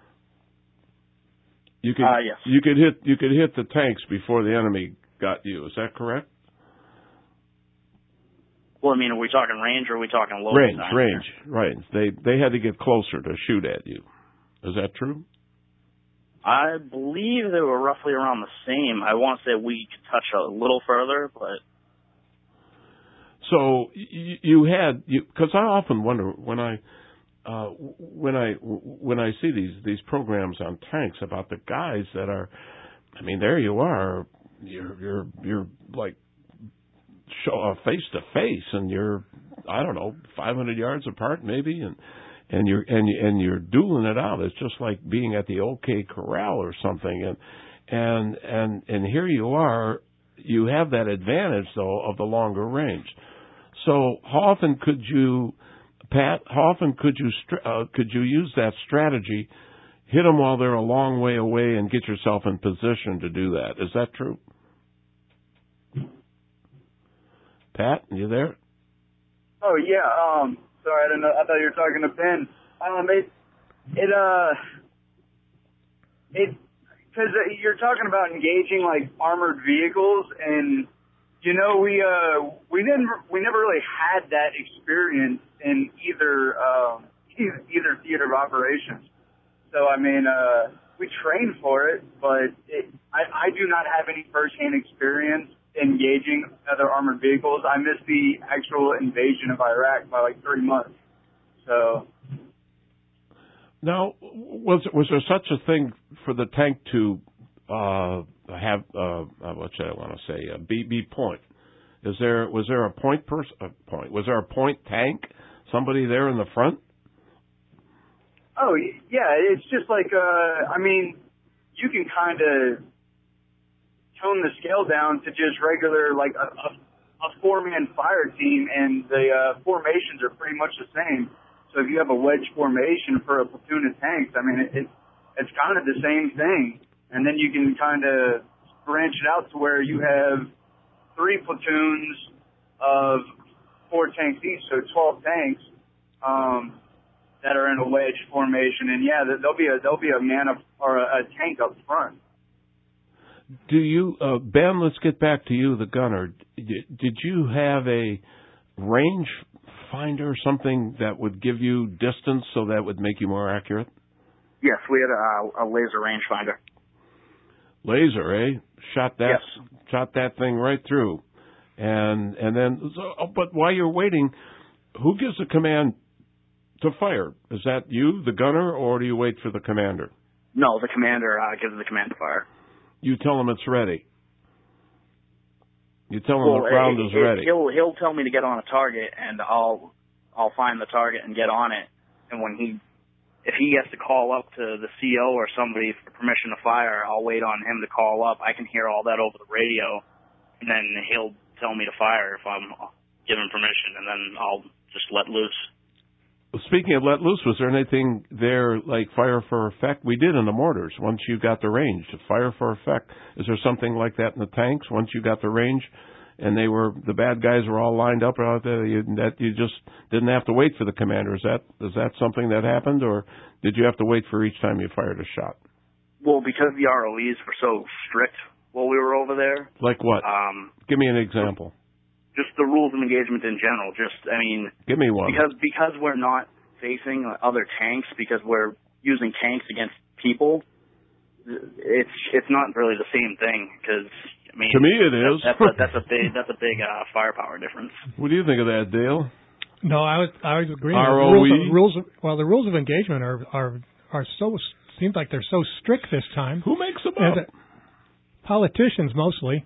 Speaker 2: You could
Speaker 7: yes.
Speaker 2: You could hit the tanks before the enemy got you. Is that correct?
Speaker 7: Well, I mean, are we talking range or are we talking load?
Speaker 2: Range. They had to get closer to shoot at you. Is that true?
Speaker 7: I believe they were roughly around the same. I want to say we could touch a little further, but.
Speaker 2: So you had because I often wonder when I see these programs on tanks about the guys that are, I mean, there you are, you're like face to face, and you're, I don't know, 500 yards apart maybe, and you're dueling it out. It's just like being at the OK Corral or something, and here you are. You have that advantage though of the longer range. So how often could you, Pat? How often could you use that strategy? Hit them while they're a long way away and get yourself in position to do that. Is that true? Pat, you there?
Speaker 6: Oh yeah. Sorry, I didn't know. I thought you were talking to Ben. Because you're talking about engaging like armored vehicles, and you know we never really had that experience in either theater of operations. So I mean, we train for it, but I do not have any firsthand experience engaging other armored vehicles. I missed the actual invasion of Iraq by like 3 months. So
Speaker 2: now, was there such a thing for the tank to have what should I want to say? Be point? Was there a point point? Was there a point tank? Somebody there in the front?
Speaker 6: Oh yeah, it's just like I mean, you can kind of tone the scale down to just regular like a 4-man fire team, and the formations are pretty much the same. So if you have a wedge formation for a platoon of tanks, I mean, it's kind of the same thing. And then you can kind of branch it out to where you have 3 platoons of 4 tanks each, so 12 tanks that are in a wedge formation. And yeah, there'll be a man up or a tank up front.
Speaker 2: Do you, Ben? Let's get back to you, the gunner. Did you have a range finder, something that would give you distance so that would make you more accurate?
Speaker 7: Yes, we had a laser rangefinder.
Speaker 2: Laser, eh? Shot that thing right through, and then. But while you're waiting, who gives the command to fire? Is that you, the gunner, or do you wait for the commander?
Speaker 7: No, the commander gives the command to fire.
Speaker 2: You tell him it's ready. You tell him the round is ready.
Speaker 7: He'll tell me to get on a target, and I'll find the target and get on it. And if he has to call up to the CO or somebody for permission to fire, I'll wait on him to call up. I can hear all that over the radio, and then he'll tell me to fire if I'm given permission, and then I'll just let loose.
Speaker 2: Speaking of let loose, was there anything there like fire for effect? We did in the mortars. Once you got the range, fire for effect. Is there something like that in the tanks? Once you got the range, and the bad guys were all lined up out there, that you just didn't have to wait for the commander. Is that something that happened, or did you have to wait for each time you fired a shot?
Speaker 7: Well, because the ROEs were so strict while we were over there.
Speaker 2: Like what? Give me an example.
Speaker 7: Just the rules of engagement in general.
Speaker 2: Give me one.
Speaker 7: Because we're not facing other tanks, because we're using tanks against people, it's not really the same thing. Because
Speaker 2: to me it is.
Speaker 7: That's a big firepower difference.
Speaker 2: What do you think of that, Dale?
Speaker 3: No, I was agreeing.
Speaker 2: ROE?
Speaker 3: The rules of engagement are so seems like they're so strict this time.
Speaker 2: Who makes them up?
Speaker 3: Politicians mostly.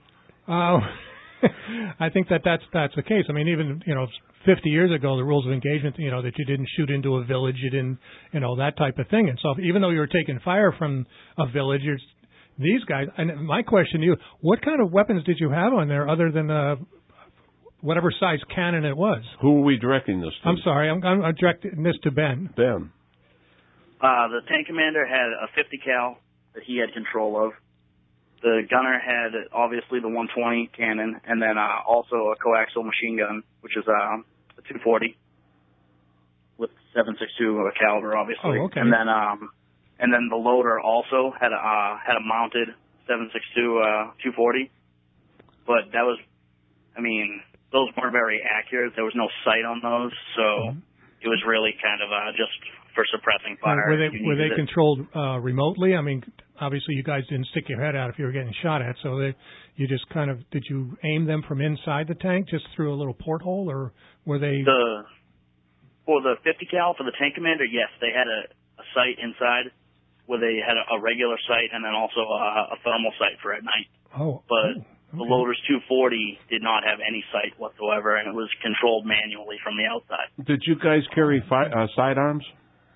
Speaker 3: I think that's the case. I mean, even 50 years ago, the rules of engagement, that you didn't shoot into a village, you didn't, that type of thing. And so, even though you were taking fire from a village, these guys. And my question to you: what kind of weapons did you have on there, other than whatever size cannon it was?
Speaker 2: Who are we directing this to?
Speaker 3: I'm sorry, I'm directing this to Ben.
Speaker 2: Ben.
Speaker 7: The tank commander had a 50 cal that he had control of. The gunner had obviously the 120 cannon, and then also a coaxial machine gun, which is a 240 with 7.62 caliber, obviously.
Speaker 3: Oh, okay.
Speaker 7: And then the loader also had a mounted 7.62 240, but those weren't very accurate. There was no sight on those, so it was really kind of just for suppressing fire.
Speaker 3: Were they controlled remotely? I mean, obviously you guys didn't stick your head out if you were getting shot at, so you just kind of, did you aim them from inside the tank just through a little porthole, or were they?
Speaker 7: For the 50 cal for the tank commander, yes, they had a sight inside where they had a regular sight and then also a thermal sight for at night.
Speaker 3: Okay.
Speaker 7: The loader's 240 did not have any sight whatsoever, and it was controlled manually from the outside.
Speaker 2: Did you guys carry sidearms?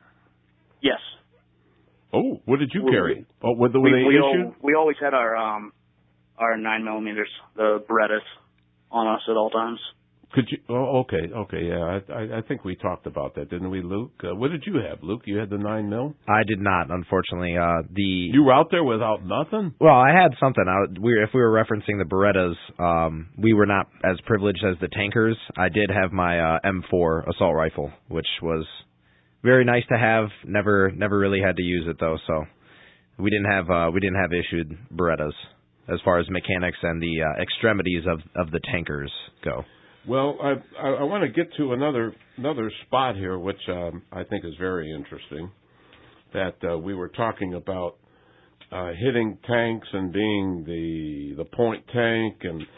Speaker 7: Yes.
Speaker 2: Oh, what did you carry? Oh, were they issued?
Speaker 7: We always had our 9mm, the Berettas, on us at all times.
Speaker 2: Could you? Oh, okay, yeah. I think we talked about that, didn't we, Luke? What did you have, Luke? You had the 9mm?
Speaker 5: I did not, unfortunately.
Speaker 2: You were out there without nothing?
Speaker 5: Well, I had something. If we were referencing the Berettas, we were not as privileged as the tankers. I did have my M4 assault rifle, which was very nice to have. Never really had to use it though. So we didn't have issued Berettas as far as mechanics and the extremities of the tankers go.
Speaker 2: Well, I want to get to another spot here, which I think is very interesting. That we were talking about hitting tanks and being the point tank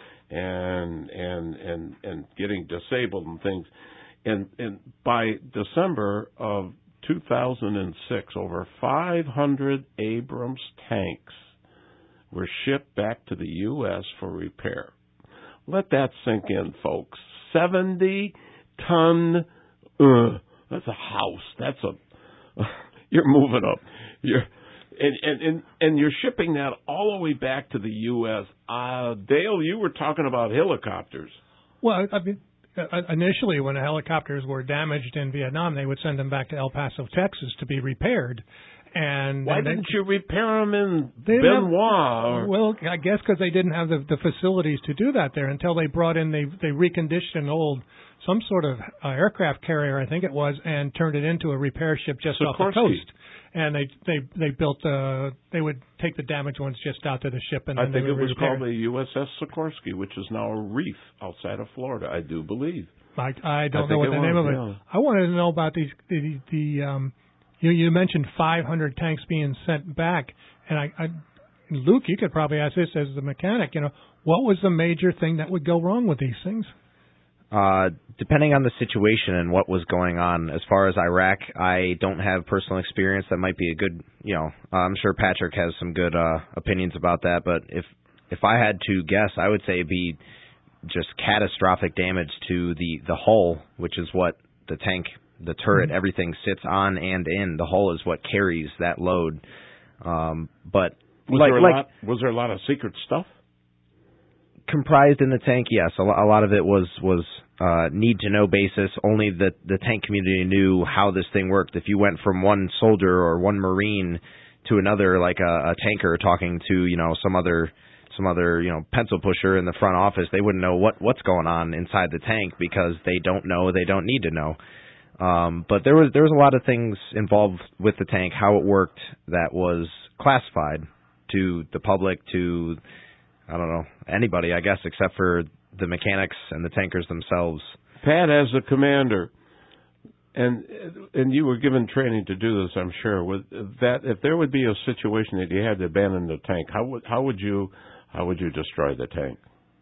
Speaker 2: and getting disabled and things. And by December of 2006, over 500 Abrams tanks were shipped back to the U.S. for repair. Let that sink in, folks. 70-ton. That's a house. That's you're moving up. And you're shipping that all the way back to the U.S. Dale, you were talking about helicopters.
Speaker 3: Well, I mean, initially when the helicopters were damaged in Vietnam, they would send them back to El Paso, Texas, to be repaired. And
Speaker 2: why didn't you repair them in Benoit?
Speaker 3: Well, I guess because they didn't have the facilities to do that there until they brought in, they reconditioned some sort of aircraft carrier, I think it was, and turned it into a repair ship just off the coast. And they built they would take the damaged ones just out to the ship, and
Speaker 2: I
Speaker 3: then
Speaker 2: think
Speaker 3: they would
Speaker 2: it was
Speaker 3: repair.
Speaker 2: called the USS Sikorsky, which is now a reef outside of Florida, I do believe.
Speaker 3: I don't know what the name of it.
Speaker 2: Yeah.
Speaker 3: I wanted to know about the you mentioned 500 tanks being sent back, and Luke, you could probably ask this as the mechanic. What was the major thing that would go wrong with these things?
Speaker 5: Depending on the situation and what was going on, as far as Iraq, I don't have personal experience. That might be a good, I'm sure Patrick has some good opinions about that. But if I had to guess, I would say it'd be just catastrophic damage to the hull, which is what the tank, the turret, everything sits on and in. The hull is what carries that load. But
Speaker 2: was there a lot of secret stuff?
Speaker 5: Comprised in the tank, yes. A lot of it was need-to-know basis. Only the tank community knew how this thing worked. If you went from one soldier or one Marine to another, like a tanker talking to some other pencil pusher in the front office, they wouldn't know what's going on inside the tank because they don't know. They don't need to know. But there was a lot of things involved with the tank, how it worked, that was classified to the public, to I don't know, anybody, I guess, except for the mechanics and the tankers themselves.
Speaker 2: Pat, as a commander, and you were given training to do this, I'm sure. With that, if there would be a situation that you had to abandon the tank, how would you destroy the tank?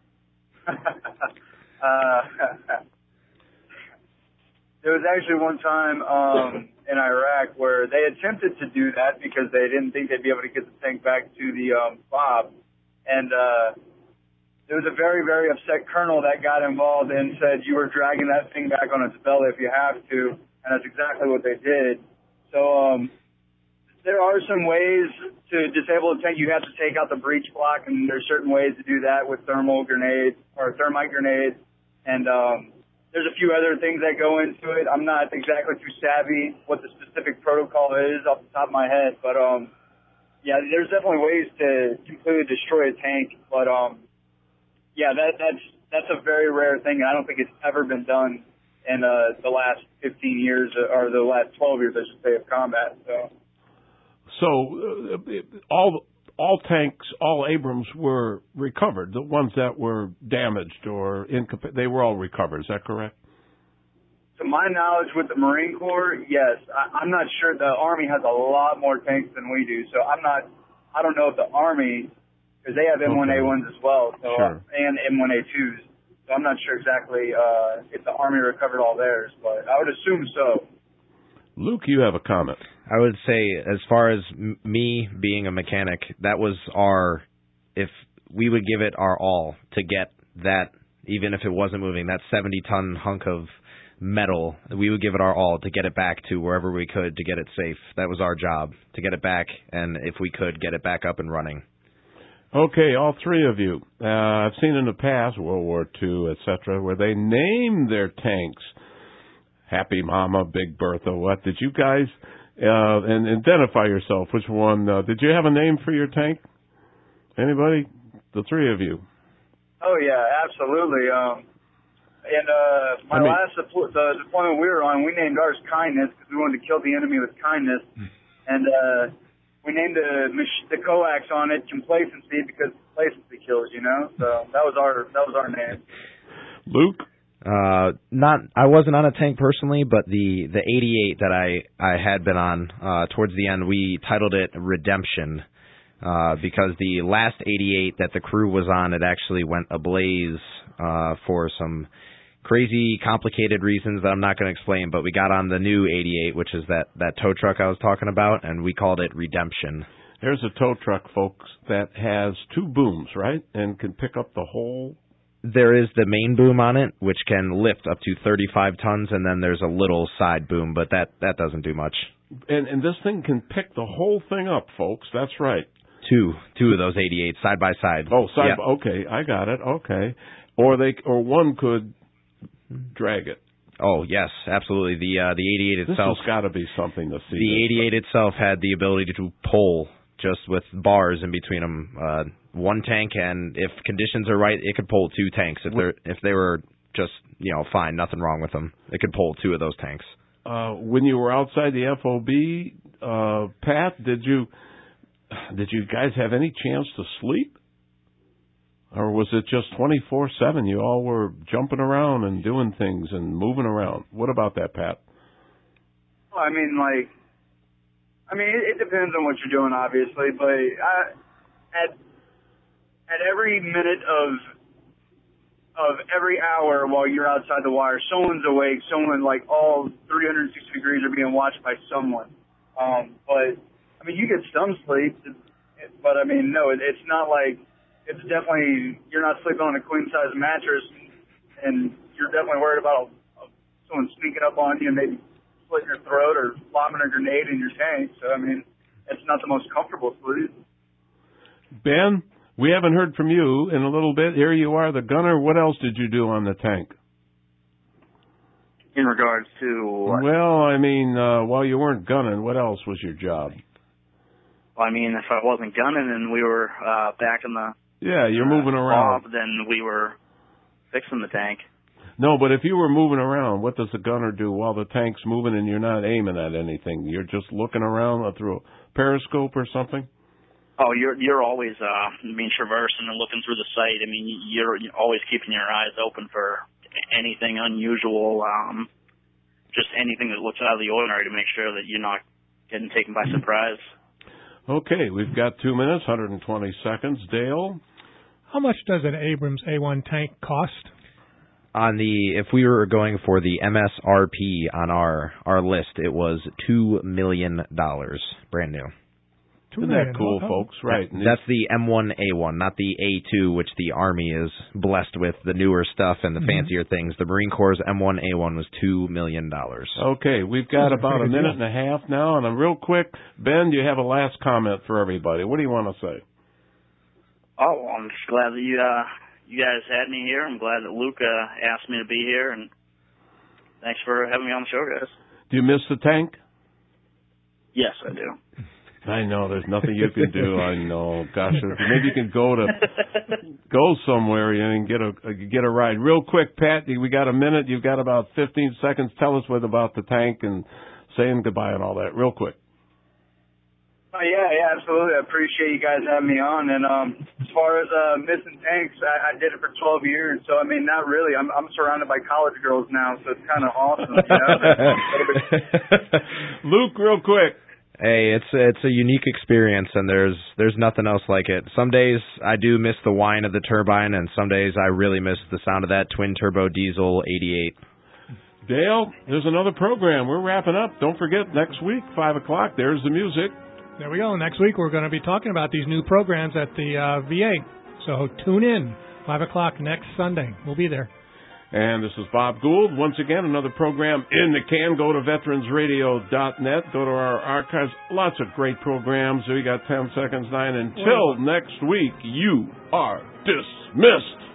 Speaker 6: There was actually one time in Iraq where they attempted to do that because they didn't think they'd be able to get the tank back to the FOB. And there was a very, very upset colonel that got involved and said, you were dragging that thing back on its belly if you have to. And that's exactly what they did. So there are some ways to disable the tank. You have to take out the breech block, and there's certain ways to do that with thermal grenades or thermite grenades. And there's a few other things that go into it. I'm not exactly too savvy what the specific protocol is off the top of my head, but yeah, there's definitely ways to completely destroy a tank, but yeah, that's a very rare thing, and I don't think it's ever been done in the last 15 years or the last 12 years, I should say, of combat.
Speaker 2: So all tanks, all Abrams were recovered. The ones that were damaged or they were all recovered. Is that correct?
Speaker 6: To my knowledge, with the Marine Corps, yes. I'm not sure. The Army has a lot more tanks than we do, so I don't know if the Army, because they have M1A1s as well, so
Speaker 2: sure.
Speaker 6: And M1A2s. So I'm not sure exactly if the Army recovered all theirs, but I would assume so.
Speaker 2: Luke, you have a comment.
Speaker 5: I would say, as far as me being a mechanic, that was if we would give it our all to get that, even if it wasn't moving, that 70-ton hunk of metal. We would give it our all to get it back to wherever we could to get it safe. That was our job, to get it back, and if we could, get it back up and running.
Speaker 2: Okay, all three of you. I've seen in the past, World War II, etc., where they name their tanks. Happy Mama, Big Bertha, what? Did you guys, and identify yourself, which one, did you have a name for your tank? Anybody? The three of you.
Speaker 6: Oh, yeah, absolutely. Last the deployment we were on, we named ours Kindness because we wanted to kill the enemy with kindness. And we named the coax on it Complacency because complacency kills, you know? So that was our name.
Speaker 2: Luke?
Speaker 5: I wasn't on a tank personally, but the 88 that I had been on, towards the end, we titled it Redemption, because the last 88 that the crew was on, it actually went ablaze, for some crazy, complicated reasons that I'm not going to explain, but we got on the new 88, which is that tow truck I was talking about, and we called it Redemption.
Speaker 2: There's a tow truck, folks, that has two booms, right, and can pick up the whole...
Speaker 5: There is the main boom on it, which can lift up to 35 tons, and then there's a little side boom, but that doesn't do much.
Speaker 2: And this thing can pick the whole thing up, folks. That's right.
Speaker 5: Two of those 88 side by side.
Speaker 2: Oh,
Speaker 5: yeah.
Speaker 2: Okay, I got it. Okay, or one could drag it.
Speaker 5: Oh yes, absolutely. The 88 itself.
Speaker 2: This has got to be something to see.
Speaker 5: The 88 itself had the ability to pull just with bars in between them. One tank, and if conditions are right, it could pull two tanks. If they were just fine, nothing wrong with them, it could pull two of those tanks.
Speaker 2: When you were outside the FOB, Pat, did you guys have any chance to sleep, or was it just 24/7? You all were jumping around and doing things and moving around. What about that, Pat?
Speaker 6: Well, it depends on what you're doing, obviously, but at every minute of every hour while you're outside the wire, someone's awake, all 360 degrees are being watched by someone. But you get some sleep, but no, it's not like, it's definitely, you're not sleeping on a queen size mattress, and you're definitely worried about someone sneaking up on you and maybe slitting your throat or lobbing a grenade in your tank. So, it's not the most comfortable sleep.
Speaker 2: Ben, we haven't heard from you in a little bit. Here you are, the gunner. What else did you do on the tank?
Speaker 7: In regards to what?
Speaker 2: Well, while you weren't gunning, what else was your job?
Speaker 7: Well, if I wasn't gunning and we were back in the...
Speaker 2: Yeah, you're moving around.
Speaker 7: Then we were fixing the tank.
Speaker 2: No, but if you were moving around, what does the gunner do while the tank's moving and you're not aiming at anything? You're just looking around through a periscope or something?
Speaker 7: Oh, you're always traversing and looking through the site. You're always keeping your eyes open for anything unusual, just anything that looks out of the ordinary to make sure that you're not getting taken by surprise. Okay,
Speaker 2: we've got 2 minutes, 120 seconds. Dale?
Speaker 3: How much does an Abrams A1 tank cost?
Speaker 5: If we were going for the MSRP on our list, it was $2 million, brand new.
Speaker 2: Isn't that cool, folks? Right.
Speaker 5: That's the M1A1, not the A2, which the Army is blessed with, the newer stuff and the fancier things. The Marine Corps' M1A1 was $2 million.
Speaker 2: Okay, we've got about a minute and a half now, and real quick, Ben, do you have a last comment for everybody? What do you want to say?
Speaker 7: Oh, I'm just glad that you guys had me here. I'm glad that Luke asked me to be here, and thanks for having me on the show, guys.
Speaker 2: Do you miss the tank?
Speaker 7: Yes, I do.
Speaker 2: I know, there's nothing you can do. I know. Gosh, maybe you can go somewhere and get a ride. Real quick, Pat, we got a minute. You've got about 15 seconds. Tell us about the tank and saying goodbye and all that. Real quick.
Speaker 6: Yeah, absolutely. I appreciate you guys having me on. And as far as missing tanks, I did it for 12 years. So, not really. I'm surrounded by college girls now, so it's kind of awesome.
Speaker 2: Luke, real quick.
Speaker 5: Hey, it's a unique experience, and there's nothing else like it. Some days I do miss the whine of the turbine, and some days I really miss the sound of that twin-turbo diesel 88.
Speaker 2: Dale, there's another program. We're wrapping up. Don't forget, next week, 5 o'clock, there's the music.
Speaker 3: There we go. Next week we're going to be talking about these new programs at the VA. So tune in, 5 o'clock next Sunday. We'll be there.
Speaker 2: And this is Bob Gould. Once again, another program in the can. Go to veteransradio.net. Go to our archives. Lots of great programs. We got 10 seconds, 9. Until next week, you are dismissed.